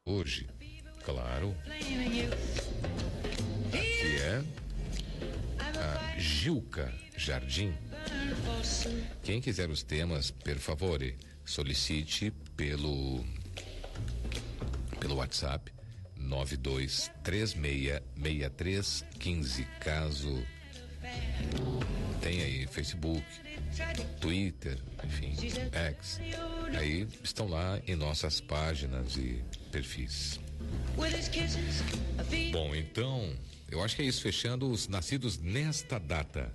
hoje, claro. Aqui é a Gilca Jardim. Quem quiser os temas, por favor, solicite pelo WhatsApp 92366315. Caso tenha aí Facebook, Twitter, enfim, X, aí estão lá em nossas páginas e perfis. Bom, então, eu acho que é isso, fechando os nascidos nesta data.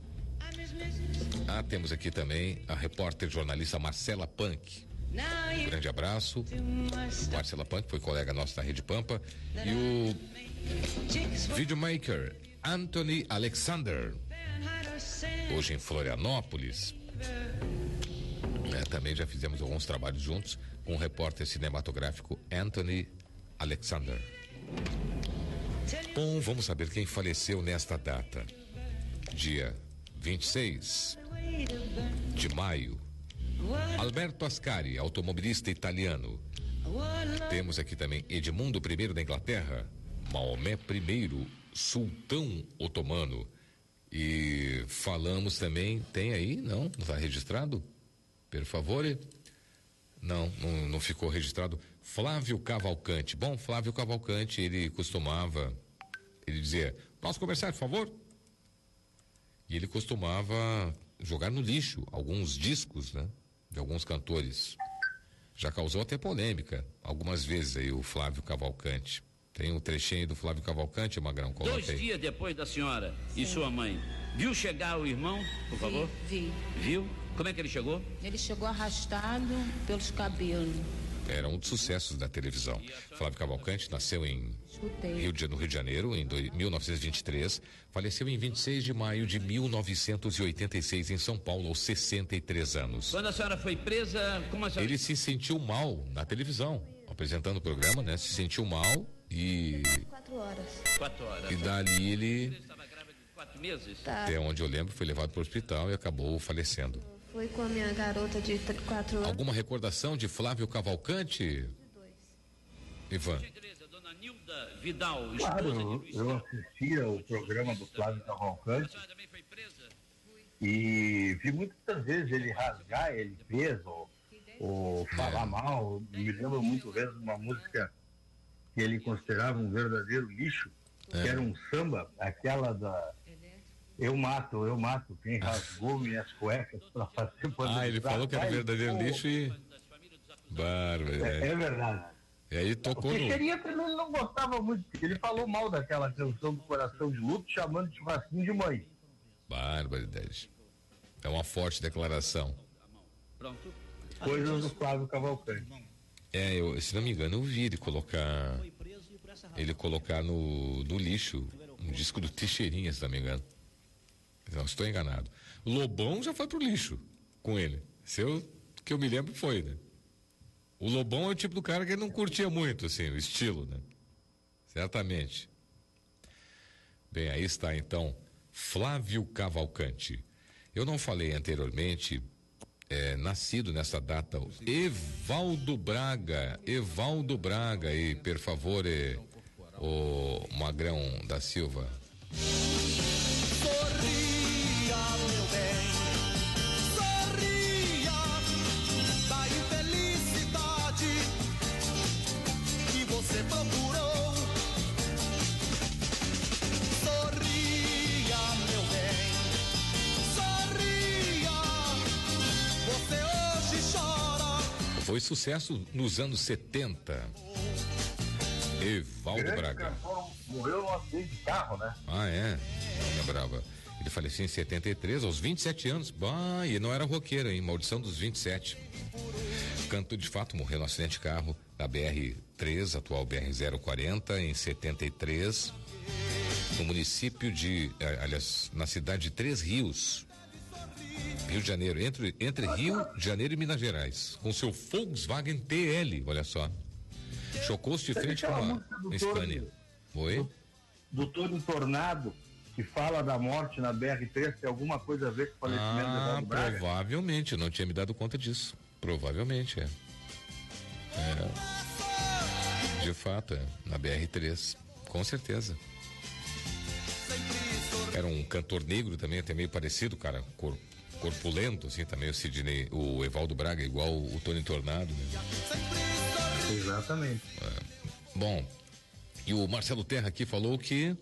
Temos aqui também a repórter jornalista Marcela Punk. Um grande abraço. Marcela Punk foi colega nossa da Rede Pampa. E o videomaker Anthony Alexander, hoje em Florianópolis. Também já fizemos alguns trabalhos juntos com o repórter cinematográfico Anthony Alexander. Bom, vamos saber quem faleceu nesta data. Dia 26 de maio. Alberto Ascari, automobilista italiano. Temos aqui também Edmundo I da Inglaterra, Maomé I, sultão otomano. E falamos também, tem aí? Não está registrado? Por favor? Não ficou registrado. Flávio Cavalcante. Bom, Flávio Cavalcante, ele dizia, posso conversar, por favor? E ele costumava jogar no lixo alguns discos, né? De alguns cantores. Já causou até polêmica algumas vezes aí o Flávio Cavalcante. Tem um trechinho do Flávio Cavalcante, Magrão, coloca aí. 2 dias depois da senhora e sua mãe, viu chegar o irmão, por favor? Vi. Viu? Como é que ele chegou? Ele chegou arrastado pelos cabelos. Era um dos sucessos da televisão. Flávio Cavalcante nasceu no Rio de Janeiro, em 1923. Faleceu em 26 de maio de 1986 em São Paulo, aos 63 anos. Quando a senhora foi presa, como a senhora... Ele se sentiu mal na televisão, apresentando o programa, né? Se sentiu mal e... 4 horas. 4 horas. E dali ele... Você estava grávida de 4 meses? Tá. Até onde eu lembro, foi levado para o hospital e acabou falecendo. Foi com a minha garota de 4 anos. Alguma recordação de Flávio Cavalcante? Ivan. Dona Nilda Vidal, Claro, eu assistia o programa do Flávio Cavalcante e vi muitas vezes ele rasgar, ele preso ou falar mal. Me lembro muito vezes de uma música que ele considerava um verdadeiro lixo, que era um samba, aquela da Eu mato quem rasgou minhas cuecas para fazer poder. Ele falou que era verdadeiro lixo e... Bárbaro, é verdade. E aí tocou o no... Teixeirinha também não gostava muito, ele falou mal daquela canção do Coração de Luto, chamando de churrasquinho de mãe. Barbaridade. É uma forte declaração. Pronto. Coisas do Flávio Cavalcante. Se não me engano, eu vi ele colocar no lixo um disco do Teixeirinha, se não me engano. Não estou enganado. O Lobão já foi pro lixo com ele. Que eu me lembro foi, né? O Lobão é o tipo do cara que ele não curtia muito, assim, o estilo, né? Certamente. Bem, aí está então Flávio Cavalcante. Eu não falei anteriormente, nascido nessa data, Evaldo Braga, e por favor, o Magrão da Silva. Sorria, meu bem, sorria da infelicidade que você procurou. Sorria, meu bem, sorria, você hoje chora. Foi sucesso nos anos 70. Evaldo Braga. Morreu no acidente de carro, né? Não lembrava. Ele faleceu em 73, aos 27 anos. E não era roqueiro, hein? Maldição dos 27. Cantor, de fato, morreu no acidente de carro da BR-3, atual BR-040, em 73, no município na cidade de Três Rios, Rio de Janeiro, entre Rio de Janeiro e Minas Gerais, com seu Volkswagen TL, olha só. Chocou-se de frente com uma Scania. Oi? Do Tony Tornado, que fala da morte na BR-3, tem alguma coisa a ver com o falecimento do Evaldo Braga? Provavelmente, eu não tinha me dado conta disso. Provavelmente, De fato, na BR-3, com certeza. Era um cantor negro também, até meio parecido, cara, corpulento, assim, também o Sidney, o Evaldo Braga, igual o Tony Tornado, né? Exatamente. Bom, e o Marcelo Terra aqui falou que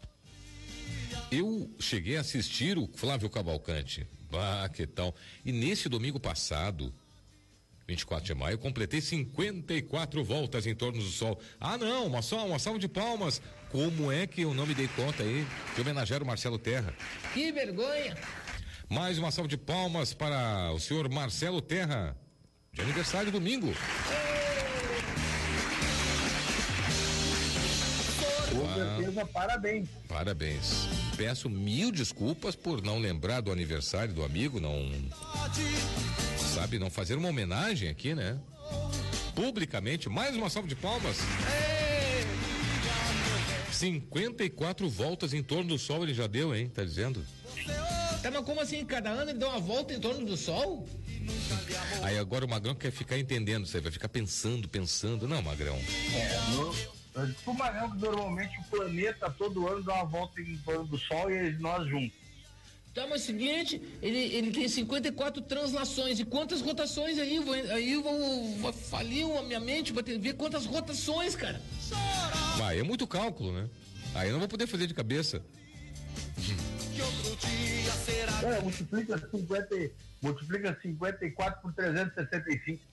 eu cheguei a assistir o Flávio Cavalcante. Ah, que tal? E nesse domingo passado, 24 de maio, completei 54 voltas em torno do Sol. Ah, não, uma salva de palmas. Como é que eu não me dei conta aí de homenagear o Marcelo Terra? Que vergonha! Mais uma salva de palmas para o senhor Marcelo Terra, de aniversário domingo. Com certeza, parabéns. Parabéns. Peço 1000 desculpas por não lembrar do aniversário do amigo, não fazer uma homenagem aqui, né? Publicamente, mais uma salva de palmas. 54 voltas em torno do Sol ele já deu, hein? Tá dizendo? Tá, mas como assim? Cada ano ele dá uma volta em torno do Sol? Aí agora o Magrão quer ficar entendendo isso aí, vai ficar pensando. Não, Magrão. O Magrão, que normalmente o planeta todo ano dá uma volta em torno do Sol e nós juntos. Tá, mas seguinte, ele tem 54 translações. E quantas rotações aí? Eu vou falir a minha mente, vou ter que ver quantas rotações, cara. Vai, é muito cálculo, né? Aí eu não vou poder fazer de cabeça. Multiplica 54 por 365.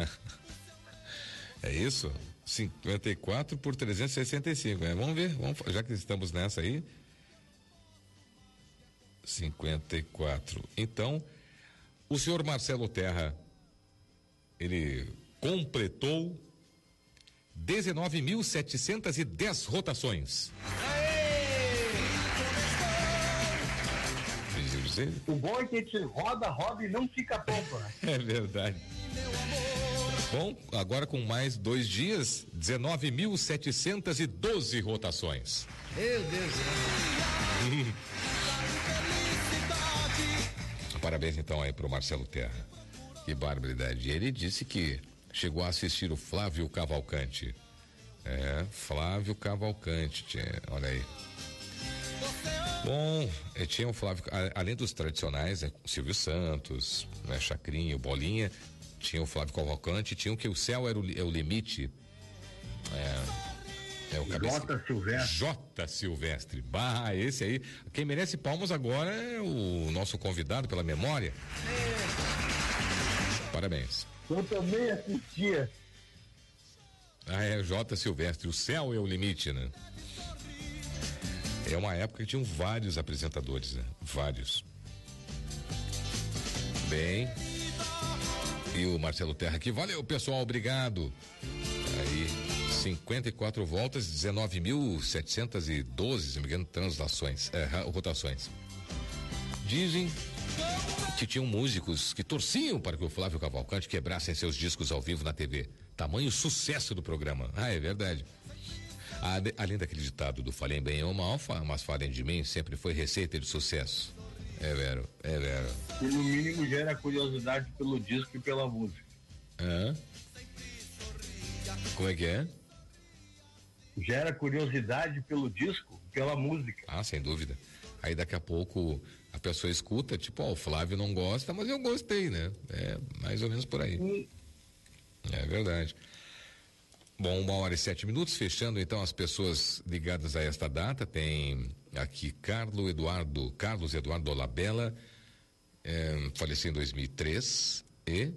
É isso? 54 por 365, né? Vamos ver, já que estamos nessa aí. 54. Então, o senhor Marcelo Terra, ele completou 19.710 rotações. O bom é que a gente roda e não fica tonto, né? É verdade. Bom, agora com mais 2 dias, 19.712 rotações. Meu Deus. Parabéns então aí pro Marcelo Terra. Que barbaridade. Ele disse que chegou a assistir o Flávio Cavalcante. Flávio Cavalcante, olha aí. Bom, tinha o Flávio, além dos tradicionais, Silvio Santos, né, Chacrinha, Bolinha, tinha o Flávio Cavalcante, tinha o que o céu é o limite. O J. Silvestre. Bah, esse aí. Quem merece palmas agora é o nosso convidado pela memória. Parabéns. Eu também assistia. J. Silvestre. O céu é o limite, né? É uma época que tinham vários apresentadores, né? Vários. Bem. E o Marcelo Terra aqui. Valeu, pessoal. Obrigado. Aí. 54 voltas, 19.712, se não me engano, rotações. Dizem que tinham músicos que torciam para que o Flávio Cavalcante quebrassem seus discos ao vivo na TV. Tamanho sucesso do programa. É verdade. Além daquele ditado do falem bem ou mal, mas falem de mim, sempre foi receita de sucesso. É vero. E no mínimo gera curiosidade pelo disco e pela música. Como é que é? Gera curiosidade pelo disco, pela música. Sem dúvida. Aí daqui a pouco a pessoa escuta, tipo, o Flávio não gosta, mas eu gostei, né? É mais ou menos por aí. É verdade. Bom, 1h07, fechando então as pessoas ligadas a esta data, tem aqui Carlos Eduardo Labella, faleceu em 2003, e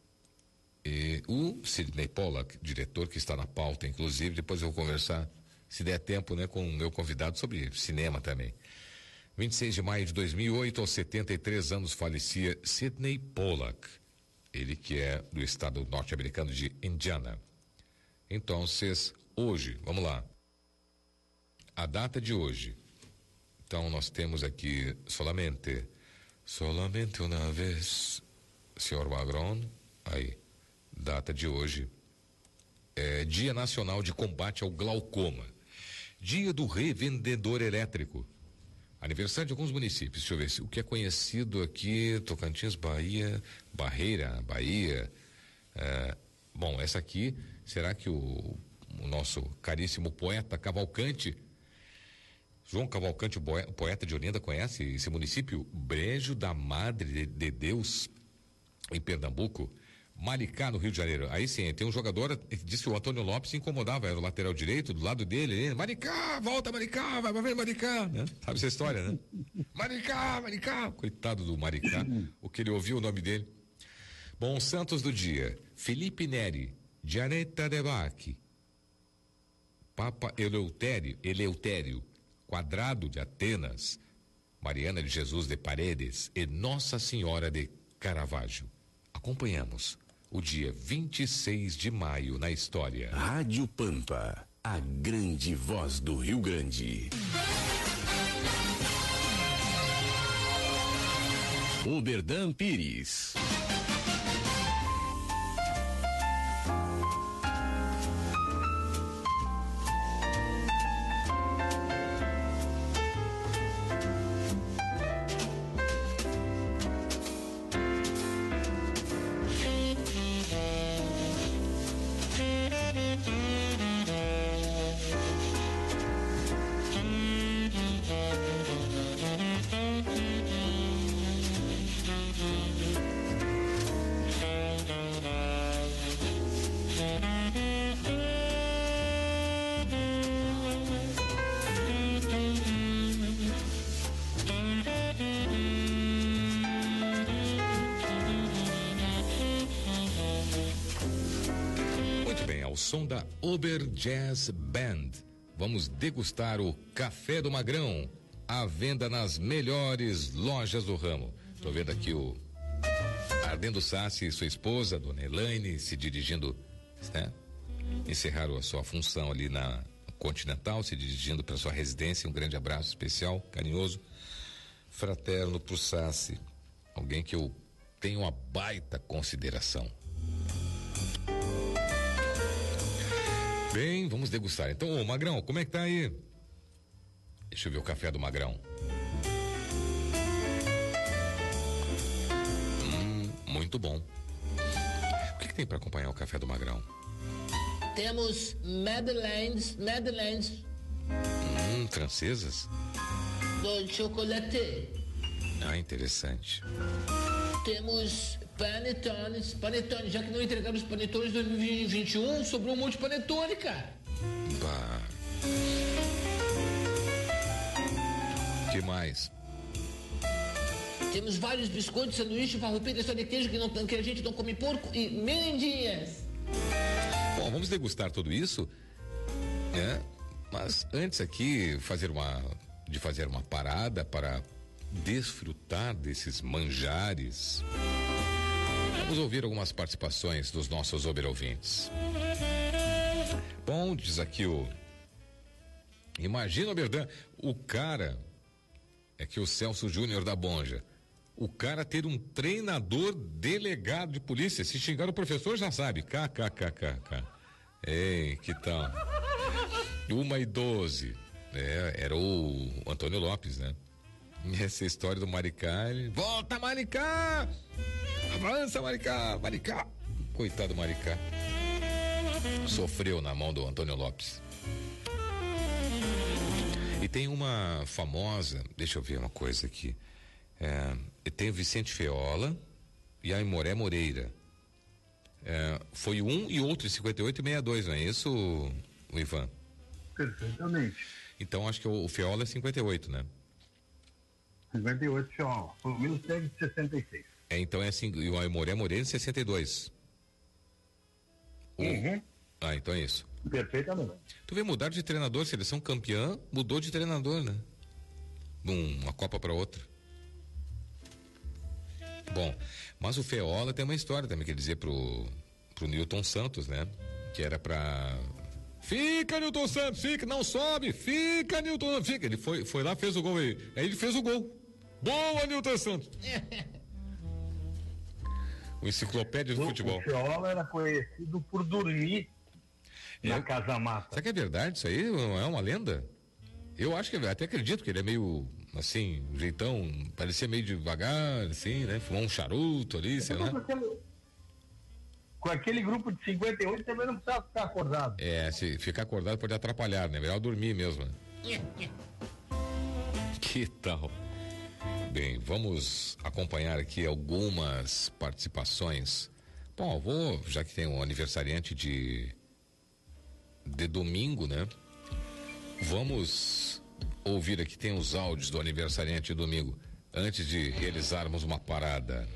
o Sidney Pollack, diretor, que está na pauta, inclusive, depois eu vou conversar, se der tempo, né, com o meu convidado sobre cinema também. 26 de maio de 2008, aos 73 anos, falecia Sidney Pollack, ele que é do estado norte-americano de Indiana. Então, hoje, vamos lá, a data de hoje. Então, nós temos aqui solamente uma vez, senhor Magron, aí. Data de hoje é Dia Nacional de Combate ao Glaucoma, Dia do Revendedor Elétrico, aniversário de alguns municípios. Deixa eu ver o que é conhecido aqui: Tocantins, Bahia, Barreira, Bahia. Bom, essa aqui, será que o nosso caríssimo poeta Cavalcante. João Cavalcante, o poeta de Olinda, conhece esse município? Brejo da Madre de Deus, em Pernambuco. Maricá, no Rio de Janeiro. Aí sim, tem um jogador, disse que o Antônio Lopes se incomodava, era o lateral direito, do lado dele, Maricá, volta Maricá, vai ver Maricá, né? Sabe essa história, né? Maricá, Maricá, coitado do Maricá, o que ele ouviu o nome dele. Bom, Santos do dia, Felipe Neri, Gianetta De Bacchi, Papa Eleutério, Quadrado de Atenas, Mariana de Jesus de Paredes e Nossa Senhora de Caravaggio. Acompanhamos o dia 26 de maio na história. Rádio Pampa, a grande voz do Rio Grande. Oberdan Pires. Som da Ober Jazz Band. Vamos degustar o Café do Magrão, à venda nas melhores lojas do ramo. Tô vendo aqui o Ardendo Sassi e sua esposa, dona Elaine, se dirigindo, né? Encerraram a sua função ali na Continental, se dirigindo para sua residência. Um grande abraço especial, carinhoso, fraterno pro Sassi, alguém que eu tenho uma baita consideração. Bem, vamos degustar. Então, ô Magrão, como é que tá aí? Deixa eu ver o café do Magrão. Muito bom. O que tem para acompanhar o café do Magrão? Temos Madeleines. Francesas? Do chocolate. Ah, interessante. Temos panetones, já que não entregamos os panetones 2021, sobrou um monte de panetone, cara. Bah. Que mais? Temos vários biscoitos, sanduíche, farroupilha, só de queijo que a gente não come porco e merendinhas. Bom, vamos degustar tudo isso, né? Mas antes aqui fazer uma parada para desfrutar desses manjares. Vamos ouvir algumas participações dos nossos ouvintes. Bom, diz aqui imagina, Oberdan, o cara, é que o Celso Júnior da Bonja, o cara ter um treinador delegado de polícia, se xingar o professor já sabe, kkkk. Ei, que tal? 1h12, era o Antônio Lopes, né? Essa história do Maricá, volta Maricá! Avança Maricá! Coitado do Maricá. Sofreu na mão do Antônio Lopes. E tem uma famosa, deixa eu ver uma coisa aqui. Tem o Vicente Feola e a Imoré Moreira. Foi um e outro em 58 e 62, não é isso, o Ivan? Perfeitamente. Então acho que o Feola é 58, né? 58 Feola. O meu segue de 66. Então é assim, e o Imoré Moreira em 62. Uhum. Ah, então é isso. Perfeitamente. Tu vê mudar de treinador, seleção campeã, mudou de treinador, né? Uma Copa para outra. Bom, mas o Feola tem uma história também, quer dizer, pro Newton Santos, né? Que era pra... Fica, Newton Santos, fica, não sobe, fica, Newton, fica. Ele foi lá, fez o gol aí ele fez o gol. Boa, Newton Santos. O enciclopédia do futebol. O Feola era conhecido por dormir na Casa Mata. Será que é verdade isso aí? Não é uma lenda? Eu acho que até acredito que ele é meio assim, jeitão, parecia meio devagar, assim, né? Fumou um charuto ali, sei lá. com aquele grupo de 58 também não precisa ficar acordado. Se ficar acordado pode atrapalhar, né? Melhor dormir mesmo. Né? Que tal? Bem, vamos acompanhar aqui algumas participações. Bom, já que tem um aniversariante de domingo, né? Vamos ouvir aqui, tem os áudios do aniversariante de domingo, antes de realizarmos uma parada.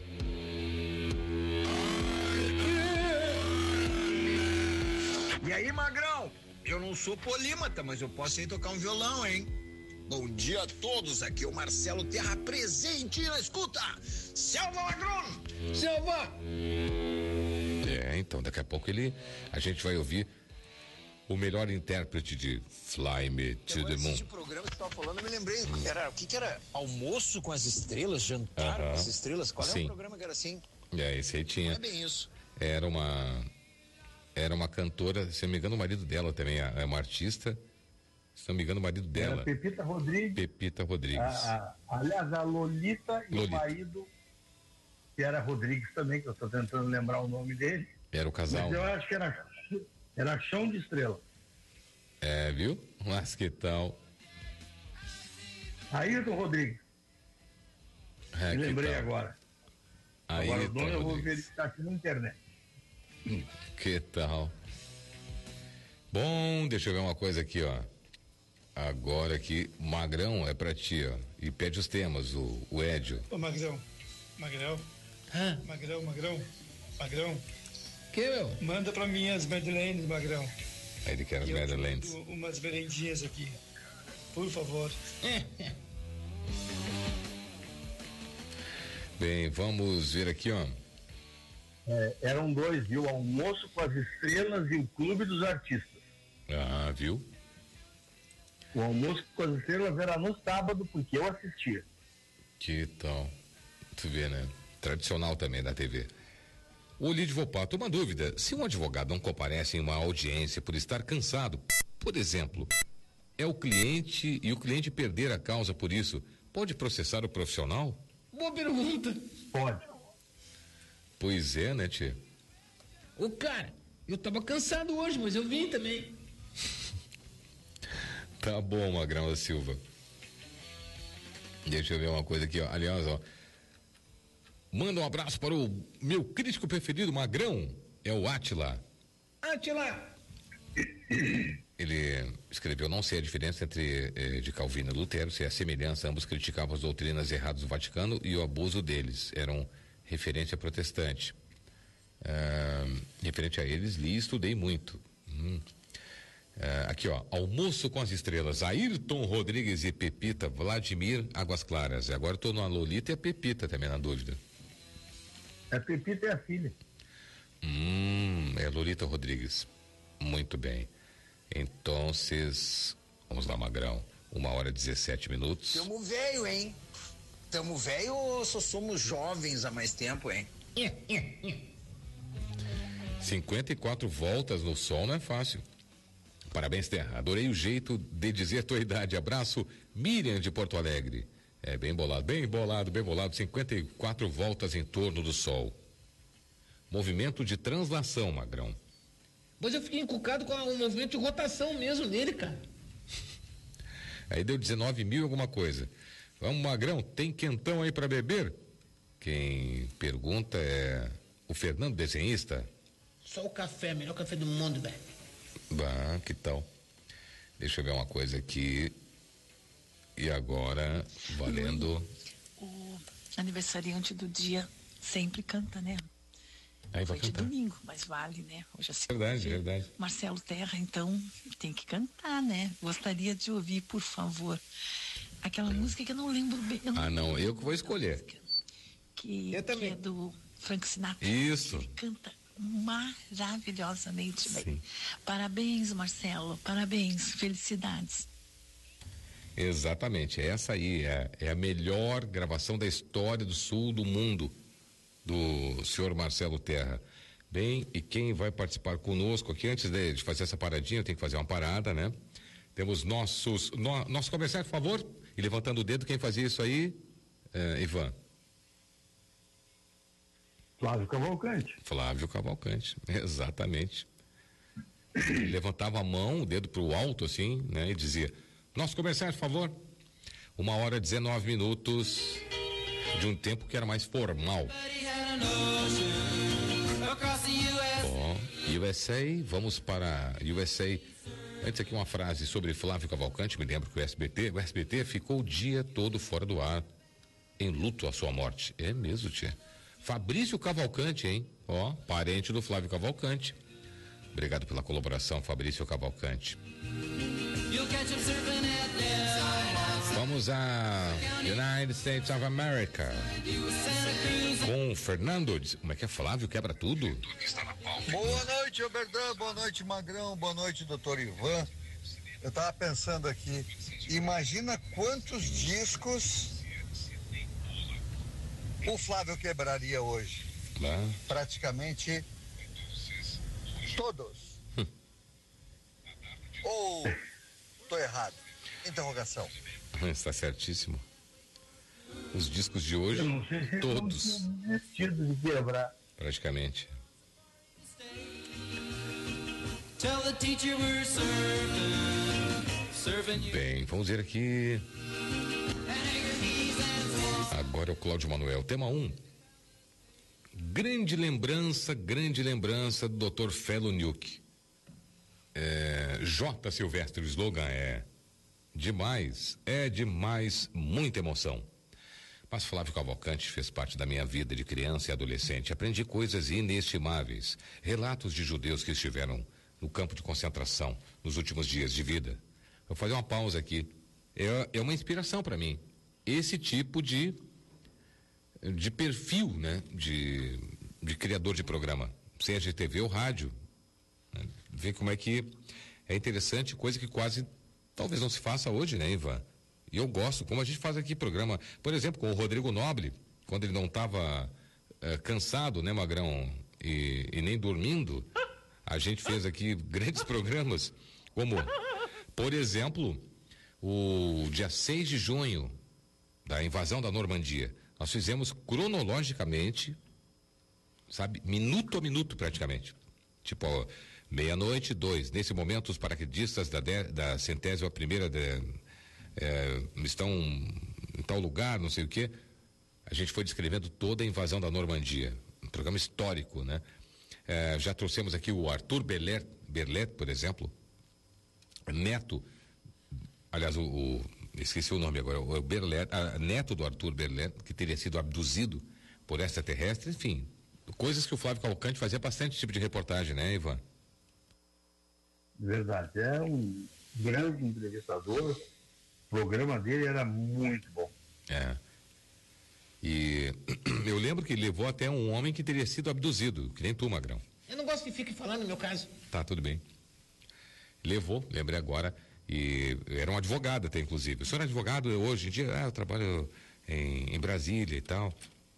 E aí, Magrão? Eu não sou polímata, mas eu posso ir tocar um violão, hein? Bom dia a todos, aqui é o Marcelo Terra presente na escuta. Selva Magrão! Selva! Então daqui a pouco a gente vai ouvir o melhor intérprete de Fly Me to the Moon. Esse programa que você estava falando, eu me lembrei. O que era? Almoço com as estrelas? Jantar com as estrelas? Qual é o programa que era assim? Esse aí tinha. Não é bem isso. Era uma cantora, se não me engano, o marido dela também é uma artista. Se não me engano, o marido dela. Era Pepita Rodrigues. Pepita Rodrigues. Aliás, a Lolita e o marido, que era Rodrigues também, que eu estou tentando lembrar o nome dele. Era o casal. Mas eu acho que era Chão de Estrela. Viu? Mas que tal? Ayrton Rodrigues. Me lembrei agora. Agora o nome eu vou verificar aqui na internet. Que tal? Bom, deixa eu ver uma coisa aqui, ó. Agora aqui, Magrão é pra ti, ó. E pede os temas, o Edio. Ô, Magrão. Magrão. Que, meu? Manda pra mim as Madeleines, Magrão. Aí ele quer as Madeleines. Umas merendinhas aqui. Por favor. Bem, vamos ver aqui, ó. Eram dois, viu? Almoço com as Estrelas e o Clube dos Artistas. Viu? O Almoço com as Estrelas era no sábado, porque eu assistia. Que tal? Tu vê, né? Tradicional também da TV. O Lídio Volpato, uma dúvida. Se um advogado não comparece em uma audiência por estar cansado, por exemplo, é o cliente e o cliente perder a causa por isso, pode processar o profissional? Boa pergunta. Pode. Pois é, né, tia? Ô, cara, eu tava cansado hoje, mas eu vim também. Tá bom, Magrão da Silva. Deixa eu ver uma coisa aqui, ó. Aliás, ó. Manda um abraço para o meu crítico preferido, Magrão. É o Átila. Átila! Ele escreveu: não sei a diferença entre de Calvino e Lutero, se é a semelhança, ambos criticavam as doutrinas erradas do Vaticano e o abuso deles. Eram referência protestante. Referente a eles, li e estudei muito. Aqui, ó, Almoço com as Estrelas, Ayrton Rodrigues e Pepita, Vladimir Águas Claras. Agora estou na Lolita e a Pepita também na dúvida. A Pepita é a filha. É Lolita Rodrigues. Muito bem. Então, vamos lá, Magrão. 1h17. Tamo velho, hein? Tamo velho ou só somos jovens há mais tempo, hein? 54 voltas no sol não é fácil. Parabéns, Terra. Adorei o jeito de dizer tua idade. Abraço, Miriam de Porto Alegre. Bem bolado, bem bolado, bem bolado. 54 voltas em torno do sol. Movimento de translação, Magrão. Pois eu fiquei encucado com o movimento de rotação mesmo dele, cara. Aí deu 19 mil alguma coisa. Vamos, Magrão, tem quentão aí pra beber? Quem pergunta é o Fernando Desenhista. Só o café, melhor café do mundo, velho. Que tal? Deixa eu ver uma coisa aqui. E agora, valendo. O aniversariante do dia sempre canta, né? Aí vai Foi de cantar. domingo, mas vale, né? Hoje é Verdade. Marcelo Terra, então tem que cantar, né? Gostaria de ouvir, por favor, aquela música que eu não lembro bem. Eu que vou escolher. Que é do Frank Sinatra. Isso. Ele canta maravilhosamente bem. Parabéns, Marcelo. Parabéns. Felicidades. Exatamente. Essa aí é a melhor gravação da história do sul do mundo, do senhor Marcelo Terra. Bem, e quem vai participar conosco aqui, antes de fazer essa paradinha, eu tenho que fazer uma parada, né? Temos nosso comerciante, por favor, e levantando o dedo, quem fazia isso aí, Ivan? Flávio Cavalcante. Flávio Cavalcante, exatamente. Ele levantava a mão, o dedo pro alto, assim, né? E dizia: nosso comerciante, por favor. 1h19 de um tempo que era mais formal. USA, vamos para USA. Antes aqui uma frase sobre Flávio Cavalcante. Me lembro que o SBT ficou o dia todo fora do ar, em luto à sua morte. É mesmo, tia. Fabrício Cavalcante, hein? Ó, parente do Flávio Cavalcante. Obrigado pela colaboração, Fabrício Cavalcante. Vamos a United States of America com Fernando. Como é que é, Flávio? Quebra tudo? Boa noite, Oberdan. Boa noite, Magrão. Boa noite, doutor Ivan. Eu tava pensando aqui, imagina quantos discos o Flávio quebraria hoje. Praticamente todos. Ou tô errado? Interrogação. Está certíssimo. Os discos de hoje, todos. Desistido de quebrar. Praticamente. Bem, vamos ver aqui. Agora é o Cláudio Manuel. Tema 1. Grande lembrança do Dr. Felo Nuke. J. Silvestre, o slogan é demais, muita emoção. Mas Flávio Cavalcante fez parte da minha vida de criança e adolescente. Aprendi coisas inestimáveis, relatos de judeus que estiveram no campo de concentração nos últimos dias de vida. Vou fazer uma pausa aqui. É uma inspiração para mim. Esse tipo de perfil, né? De criador de programa, seja de TV ou rádio. Né? Ver como é que é interessante, coisa que quase talvez não se faça hoje, né, Ivan? E eu gosto, como a gente faz aqui programa, por exemplo, com o Rodrigo Nobre, quando ele não estava cansado, né, Magrão, e nem dormindo, a gente fez aqui grandes programas, como, por exemplo, o dia 6 de junho, da invasão da Normandia. Nós fizemos cronologicamente, sabe, minuto a minuto praticamente. Tipo, 00:02, nesse momento os paraquedistas da 101ª estão em tal lugar, não sei o quê. A gente foi descrevendo toda a invasão da Normandia, um programa histórico, né? Já trouxemos aqui o Arthur Berlet, por exemplo, neto, aliás, esqueci o nome agora, o Berlet, neto do Arthur Berlet, que teria sido abduzido por extraterrestres, enfim, coisas que o Flávio Cavalcante fazia bastante tipo de reportagem, né, Ivan? Verdade, é um grande entrevistador, o programa dele era muito bom. E eu lembro que levou até um homem que teria sido abduzido, que nem tu, Magrão. Eu não gosto que fique falando no meu caso. Tá, tudo bem. Levou, lembrei agora, e era um advogado até, inclusive. O senhor é advogado hoje em dia? Eu trabalho em Brasília e tal.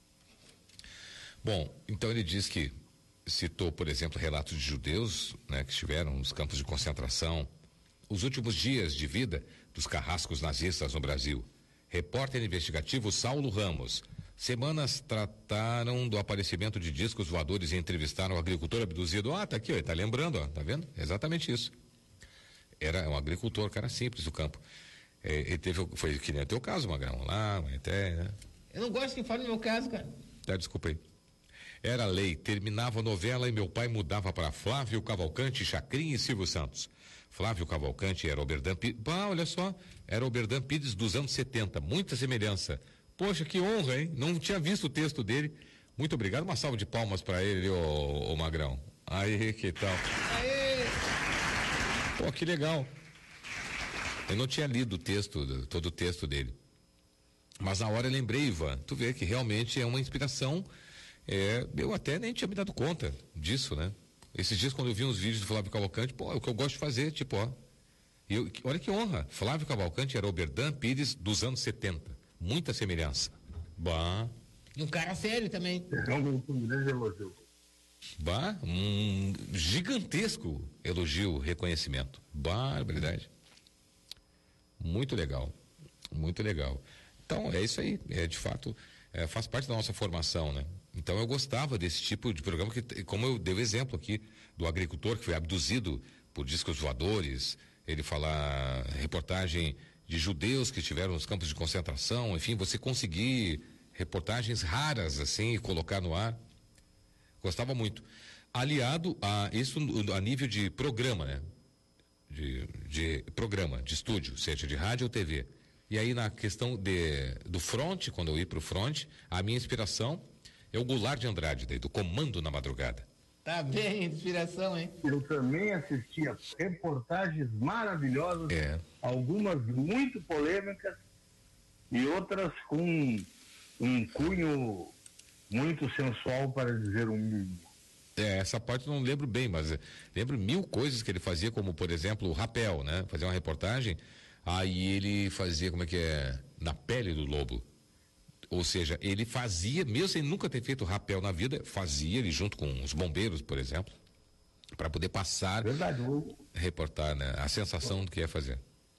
Bom, então ele diz que citou, por exemplo, relatos de judeus, né, que estiveram nos campos de concentração, os últimos dias de vida dos carrascos nazistas no Brasil. Repórter investigativo Saulo Ramos. Semanas trataram do aparecimento de discos voadores e entrevistaram o agricultor abduzido. Tá aqui, ó, tá lembrando, ó, tá vendo? Exatamente isso. Era um agricultor, cara simples do campo. Foi que nem o teu caso, Magrão, lá, até. Né? Eu não gosto que fale no meu caso, cara. Desculpa aí. Era lei, terminava a novela e meu pai mudava para Flávio Cavalcante, Chacrinha e Silvio Santos. Flávio Cavalcante era Oberdan Pires. Olha só, era Oberdan Pires dos anos 70, muita semelhança. Poxa, que honra, hein? Não tinha visto o texto dele. Muito obrigado, uma salva de palmas para ele, ô Magrão. Aí, que tal? Aê! Pô, que legal. Eu não tinha lido o texto, todo o texto dele. Mas na hora eu lembrei, Ivan, tu vê que realmente é uma inspiração. Eu até nem tinha me dado conta disso, né? Esses dias, quando eu vi uns vídeos do Flávio Cavalcante, é o que eu gosto de fazer, tipo, ó. Olha que honra. Flávio Cavalcante era Oberdan Pires dos anos 70. Muita semelhança. Bah. E um cara sério também. Realmente um grande elogio. Bah, um gigantesco elogio, reconhecimento. Barbaridade. Muito legal. Muito legal. Então, é isso aí. De fato, faz parte da nossa formação, né? Então eu gostava desse tipo de programa, como eu dei o exemplo aqui, do agricultor que foi abduzido por discos voadores, ele falar reportagem de judeus que estiveram nos campos de concentração, enfim, você conseguir reportagens raras assim e colocar no ar. Gostava muito. Aliado a isso a nível de programa, né? De programa, de estúdio, seja de rádio ou TV. E aí na questão do front, quando eu ia pro front, a minha inspiração é o Goulart de Andrade, do Comando na Madrugada. Tá bem, inspiração, hein? Eu também assistia reportagens maravilhosas, algumas muito polêmicas e outras com um cunho muito sensual, para dizer um mínimo. Essa parte eu não lembro bem, mas lembro 1000 coisas que ele fazia, como por exemplo o rapel, né? Fazia uma reportagem, aí ele fazia, como é que é? Na pele do lobo. Ou seja, ele fazia, mesmo sem nunca ter feito rapel na vida, fazia ele junto com os bombeiros, por exemplo, para poder passar, reportar, né? A sensação do que ia fazer.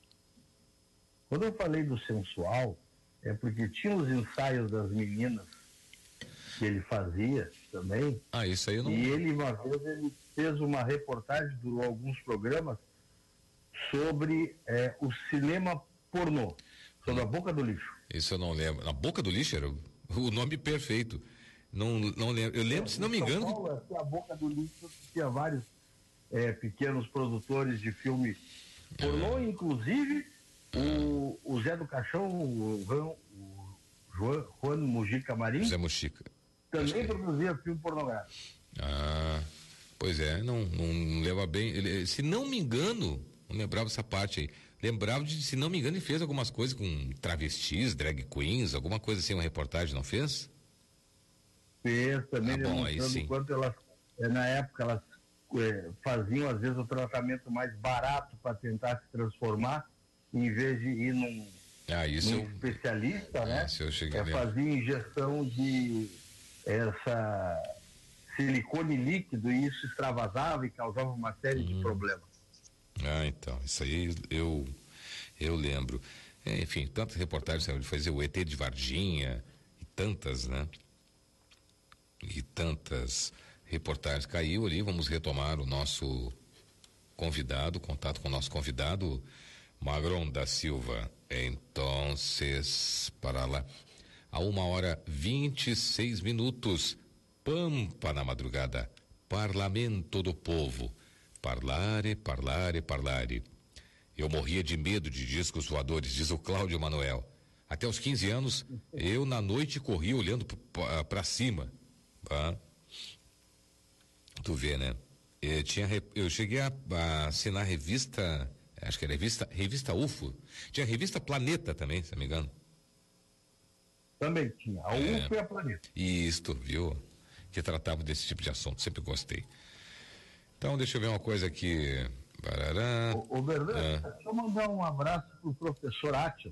Quando eu falei do sensual, é porque tinha os ensaios das meninas que ele fazia também. Isso aí eu não... E ele, uma vez, ele fez uma reportagem, durou alguns programas, sobre o cinema pornô, sobre a Boca do Lixo. Isso eu não lembro. A Boca do Lixo era o nome perfeito. Não lembro. Eu lembro, se não me engano. São Paulo, a Boca do Lixo tinha vários pequenos produtores de filme pornô, inclusive o Zé do Caixão, o Juan Mujica Marim. Zé Mujica. Também produzia filme pornográfico. Pois é, não leva bem. Ele, se não me engano, não lembrava essa parte aí. Lembrava de, se não me engano, ele fez algumas coisas com travestis, drag queens, alguma coisa assim, uma reportagem, não fez? Fez também, bom, aí sim. Enquanto elas, na época, elas faziam às vezes o tratamento mais barato para tentar se transformar, em vez de ir num especialista, né? Fazia injeção de essa silicone líquido e isso extravasava e causava uma série de problemas. Então, isso aí eu lembro. Enfim, tantas reportagens, ele fazia o ET de Varginha e tantas, né? E tantas reportagens. Caiu ali, vamos retomar o nosso convidado, contato com o nosso convidado, Magron da Silva. Então, para lá, a 1h26, Pampa na Madrugada, Parlamento do Povo. Parlare, parlare, parlare. Eu morria de medo de discos voadores, diz o Cláudio Manuel. Até os 15 anos, eu na noite corria olhando para cima. Tu vê, né? Eu cheguei a assinar a revista, acho que era revista UFO. Tinha a revista Planeta também, se não me engano. Também tinha, a UFO e a Planeta. Isto, viu? Que tratava desse tipo de assunto, sempre gostei. Então, deixa eu ver uma coisa aqui. Ô Bernardo, deixa eu mandar um abraço pro professor Átila.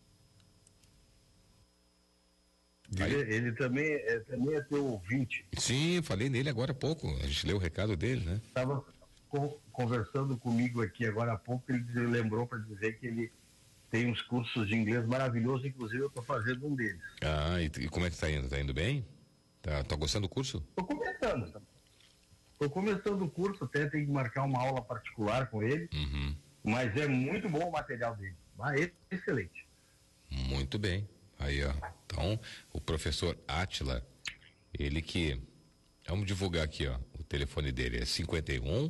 Ele também é teu ouvinte. Sim, falei nele agora há pouco. A gente leu o recado dele, né? Estava conversando comigo aqui agora há pouco, ele lembrou para dizer que ele tem uns cursos de inglês maravilhosos, inclusive eu estou fazendo um deles. E como é que está indo? Está indo bem? Tá gostando do curso? Estou começando o curso, até tenho que marcar uma aula particular com ele, mas é muito bom o material dele. Excelente. Muito bem. Aí, ó. Então, o professor Átila, ele que... Vamos divulgar aqui, ó. O telefone dele é 51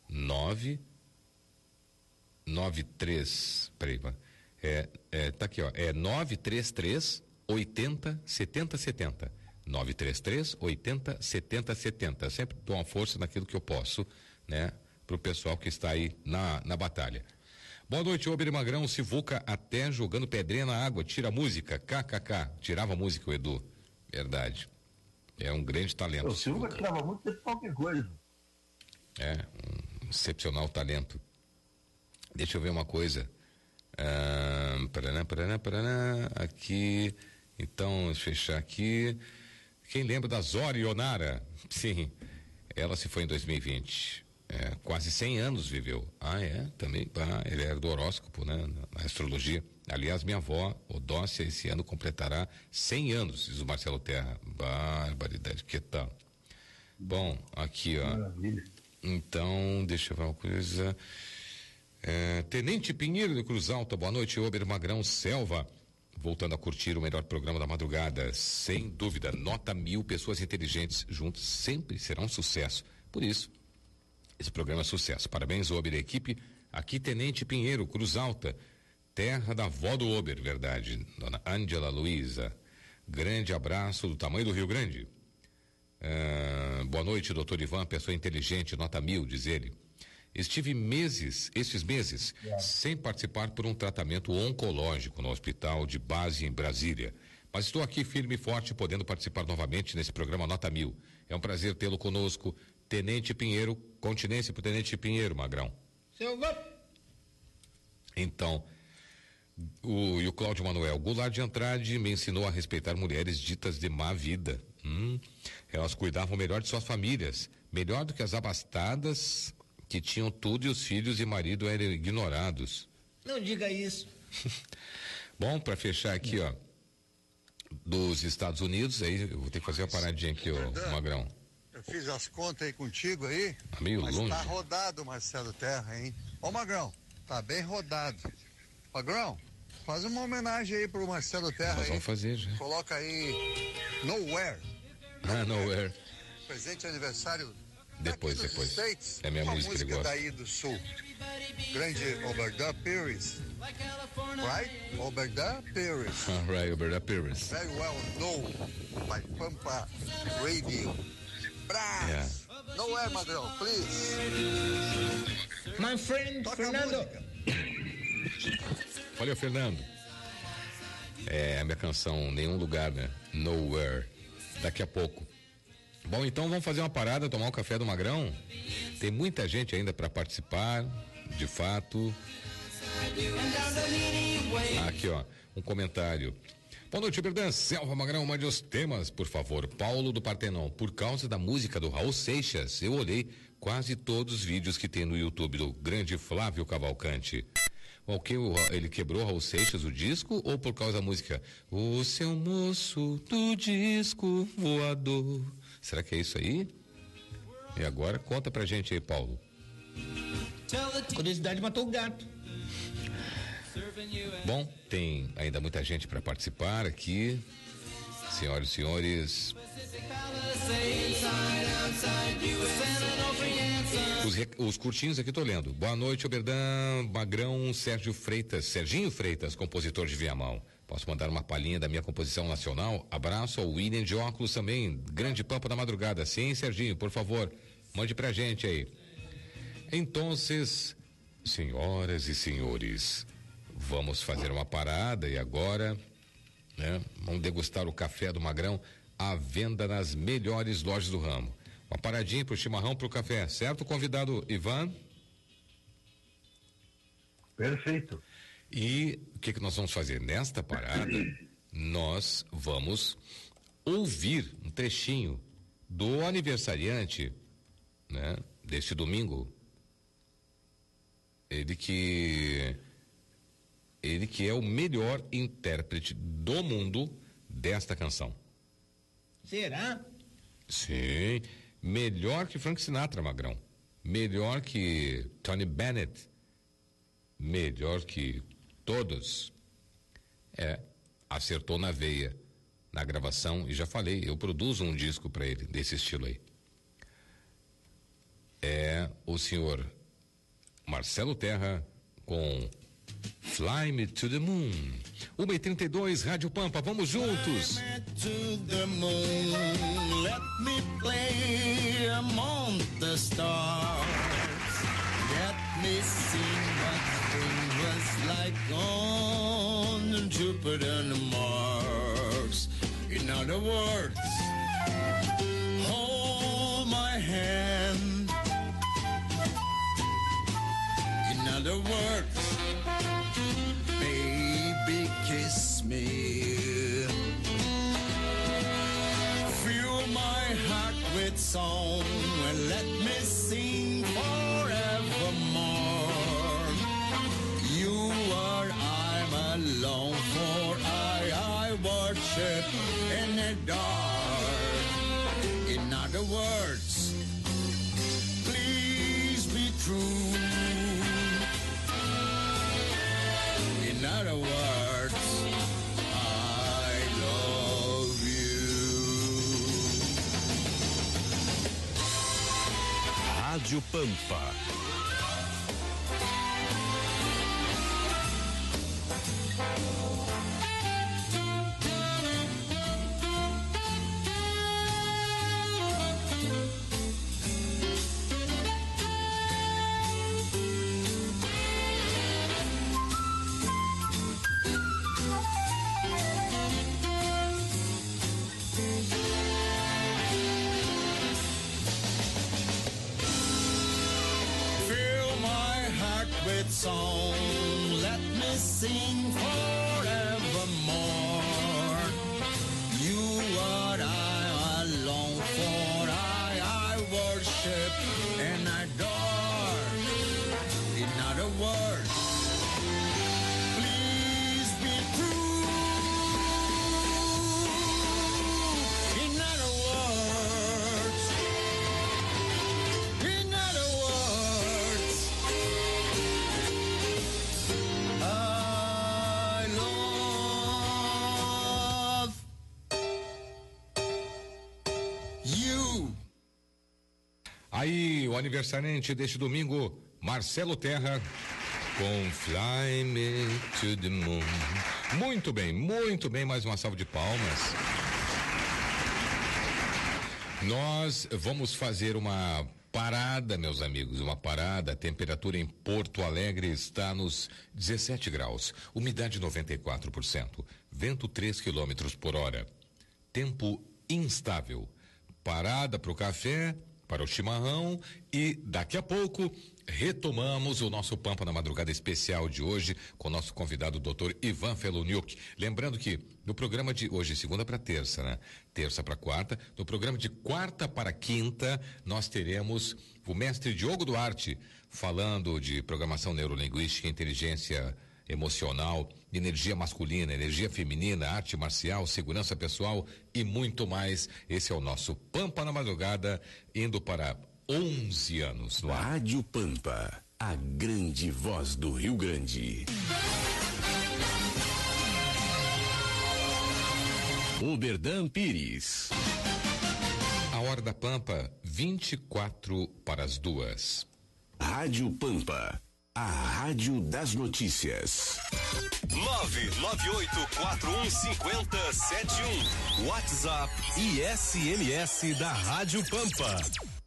993... Peraí, tá aqui, ó. É 933 80 70 70. 933 80 70 70. Eu sempre dou uma força naquilo que eu posso, né? Pro pessoal que está aí na batalha. Boa noite, Ober Magrão, Sivuca até jogando pedrinha na água, tira a música, kkk, tirava a música o Edu, verdade, é um grande talento. O Sivuca tirava música de qualquer coisa. É, um excepcional talento. Deixa eu ver uma coisa, aqui, então, deixa eu fechar aqui, quem lembra da Zora Ionara? Sim, ela se foi em 2020, quase 100 anos viveu. Ah, é? Também. Ele era do horóscopo, né? Na astrologia. Aliás, minha avó, Odócia, esse ano completará 100 anos, diz o Marcelo Terra. Barbaridade, que tal? Bom, aqui, ó. Maravilha. Então, deixa eu ver uma coisa. Tenente Pinheiro de Cruz Alta, boa noite, Ober Magrão Selva. Voltando a curtir o melhor programa da madrugada, sem dúvida, nota 1000, pessoas inteligentes juntos sempre será um sucesso. Por isso, esse programa é sucesso. Parabéns, Ober, e equipe. Aqui, Tenente Pinheiro, Cruz Alta, terra da avó do Ober, verdade, dona Ângela Luiza. Grande abraço do tamanho do Rio Grande. Boa noite, doutor Ivan, pessoa inteligente, nota 1000, diz ele. Estive estes meses, sem participar por um tratamento oncológico no hospital de base em Brasília. Mas estou aqui firme e forte, podendo participar novamente nesse programa Nota 1000. É um prazer tê-lo conosco, Tenente Pinheiro. Continência pro Tenente Pinheiro, Magrão. Então, o Cláudio Manuel, Goulart de Andrade me ensinou a respeitar mulheres ditas de má vida. Elas cuidavam melhor de suas famílias, melhor do que as abastadas que tinham tudo e os filhos e marido eram ignorados. Não diga isso. Bom, para fechar aqui, ó, dos Estados Unidos, aí eu vou ter que fazer uma paradinha aqui, ó, Magrão. Eu fiz as contas aí contigo aí, meio mas longe. Tá rodado o Marcelo Terra, hein? Ô, Magrão, tá bem rodado. Magrão, faz uma homenagem aí pro Marcelo Terra. Nós aí. Vamos fazer já. Coloca aí Nowhere. Nowhere. Presente aniversário. Depois. States, É minha música, ele gosta. Daí do Sul. Grande Oberdan Pires. Right? Oberdan Pires. Right, Oberdan Pires. Very well known by Pampa Radio. Brás. Nowhere, Magrão, please. My friend, Toca Fernando. Olha, Fernando. É a minha canção Nenhum Lugar, né? Nowhere. Daqui a pouco. Bom, então vamos fazer uma parada, tomar um café do Magrão. Tem muita gente ainda para participar, de fato. Aqui, ó, um comentário. Boa noite, Berdan. Selva Magrão, mande os temas, por favor. Paulo do Partenon. Por causa da música do Raul Seixas, eu olhei quase todos os vídeos que tem no YouTube do grande Flávio Cavalcante. O que ele quebrou Raul Seixas o disco ou por causa da música? O seu moço do disco voador. Será que é isso aí? E agora conta pra gente aí, Paulo. Curiosidade matou o gato. Bom, tem ainda muita gente para participar aqui. Senhoras e senhores. Os curtinhos aqui tô lendo. Boa noite, Oberdan, Magrão, Serginho Freitas, compositor de Viamão. Posso mandar uma palhinha da minha composição nacional? Abraço ao William de óculos também, grande pampa da madrugada. Sim, Serginho, por favor, mande pra gente aí. Então, senhoras e senhores, vamos fazer uma parada e agora, né? Vamos degustar o café do Magrão à venda nas melhores lojas do ramo. Uma paradinha pro chimarrão, pro café, certo, convidado Ivan? Perfeito. E o que nós vamos fazer? Nesta parada, nós vamos ouvir um trechinho do aniversariante, né? Deste domingo. Ele que é o melhor intérprete do mundo desta canção. Será? Sim, melhor que Frank Sinatra, Magrão. Melhor que Tony Bennett. Melhor que todos. Acertou na veia na gravação e já falei, eu produzo um disco para ele desse estilo aí. É o senhor Marcelo Terra com Fly Me to the Moon. 1h32, Rádio Pampa, vamos juntos. Fly me to the moon, let me play among the stars. Let me see what spring was like on Jupiter and Mars. In other words, hold my hand. In other words, baby, kiss me. Fill my heart with song. song and let me sing forevermore. You are I'm alone, for I worship and adore. In other words, please be true. In other words, I love you. Rádio Pampa. Song, let me sing forevermore. You are I alone, for I worship and adore. In other words, please be true. In other words, aí, o aniversariante deste domingo, Marcelo Terra, com Fly Me to the Moon. Muito bem, mais uma salva de palmas. Nós vamos fazer uma parada, meus amigos, uma parada. A temperatura em Porto Alegre está nos 17 graus, umidade 94%, vento 3 km por hora, tempo instável. Parada para o café, para o chimarrão, e daqui a pouco retomamos o nosso Pampa na Madrugada especial de hoje com o nosso convidado, Dr. Ivan Feloniuk. Lembrando que no programa de hoje, segunda para terça, né? Terça para quarta, no programa de quarta para quinta, nós teremos o mestre Diogo Duarte falando de programação neurolinguística, inteligência emocional, energia masculina, energia feminina, arte marcial, segurança pessoal e muito mais. Esse é o nosso Pampa na Madrugada, indo para 11 anos no ar. Rádio Pampa, a grande voz do Rio Grande. Oberdan Pires. A hora da Pampa, 24 para as 2. Rádio Pampa, a rádio das notícias. 998415071. WhatsApp e SMS da Rádio Pampa.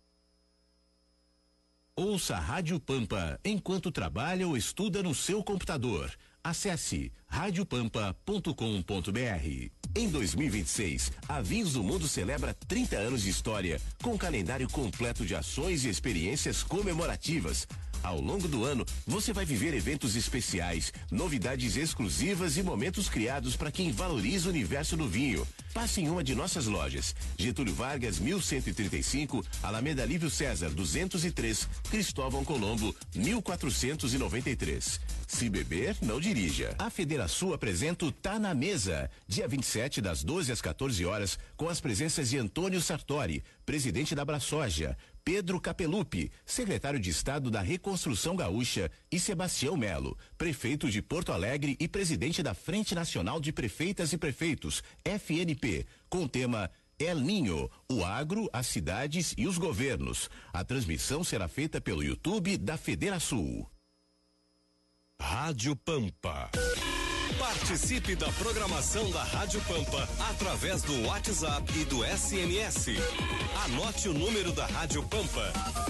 Ouça a Rádio Pampa enquanto trabalha ou estuda no seu computador. Acesse radiopampa.com.br. Em 2026, a Vinhos do Mundo celebra 30 anos de história, com um calendário completo de ações e experiências comemorativas. Ao longo do ano, você vai viver eventos especiais, novidades exclusivas e momentos criados para quem valoriza o universo do vinho. Passe em uma de nossas lojas. Getúlio Vargas, 1135, Alameda Lívio César, 203, Cristóvão Colombo, 1493. Se beber, não dirija. A Federação apresenta o Tá na Mesa, dia 27, das 12 às 14 horas, com as presenças de Antônio Sartori, presidente da Abraçoja, Pedro Capelupi, secretário de Estado da Reconstrução Gaúcha, e Sebastião Melo, prefeito de Porto Alegre e presidente da Frente Nacional de Prefeitas e Prefeitos, FNP, com o tema El Ninho, o agro, as cidades e os governos. A transmissão será feita pelo YouTube da Federação. Rádio Pampa. Participe da programação da Rádio Pampa através do WhatsApp e do SMS. Anote o número da Rádio Pampa: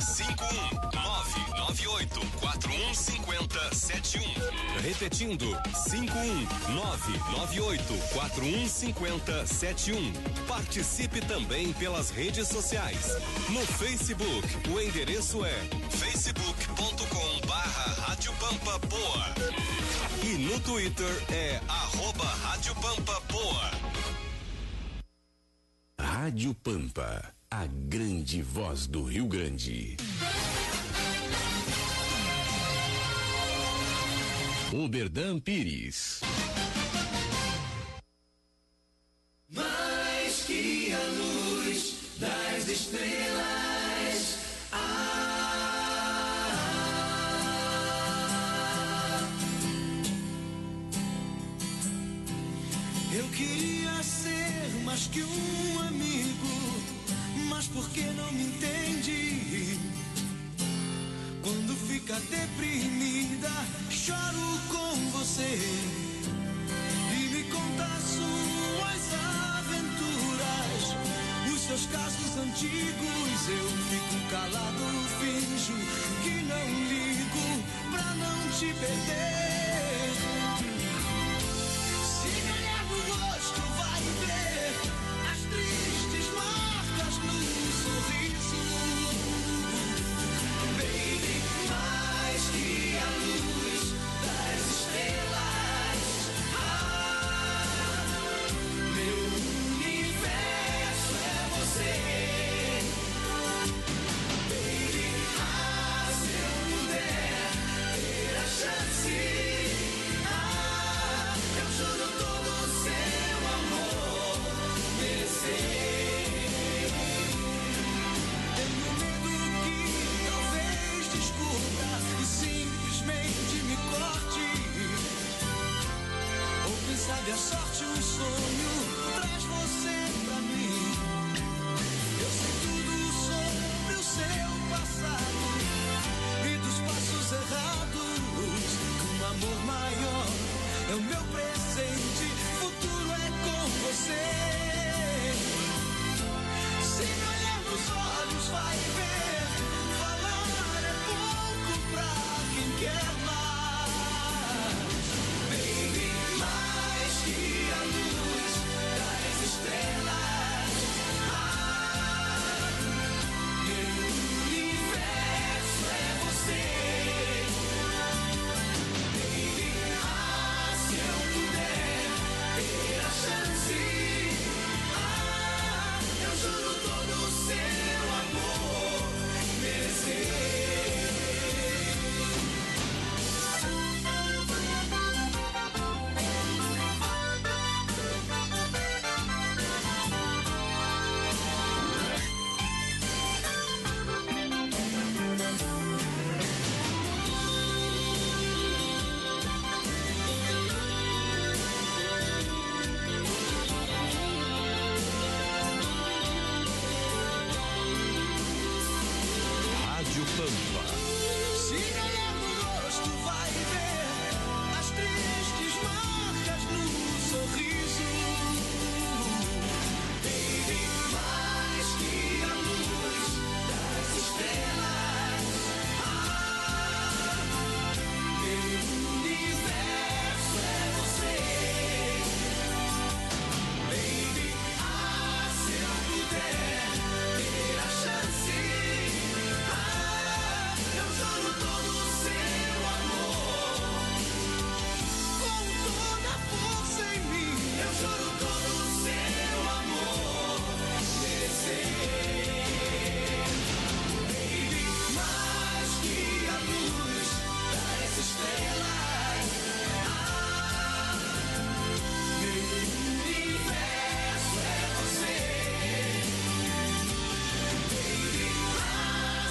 51998415071. Repetindo: 51998415071. Participe também pelas redes sociais. No Facebook, o endereço é facebook.com/Rádio Pampa Poa. E no Twitter é @Rádio Pampa Poa. Rádio Pampa, a grande voz do Rio Grande. Oberdan Pires. Mais que a luz das estrelas, eu queria ser mais que um amigo, mas por que não me entende? Quando fica deprimida, choro com você e me conta suas aventuras, os seus casos antigos. Eu fico calado, finjo que não ligo pra não te perder. Se me olhar no rosto, vai ver as tristes marcas no sorriso. Baby, mais que a luz das estrelas, meu universo é você. Baby, se eu puder ter a chance, eu juro todo o seu amor merecer. Tenho medo que talvez descubra e simplesmente me corte. Ou quem sabe a sorte, um sonho traz você pra mim. Eu sei tudo sobre o seu passado e dos passos errados. Um amor maior é o meu presente, futuro é com você. Se me olhar nos olhos, vai ver, falar é pouco pra quem quer mais. Baby, mais que a luz das estrelas, meu universo é você. Baby, se eu puder ter a chance, eu juro todo o seu amor merecer. Rádio Pampa.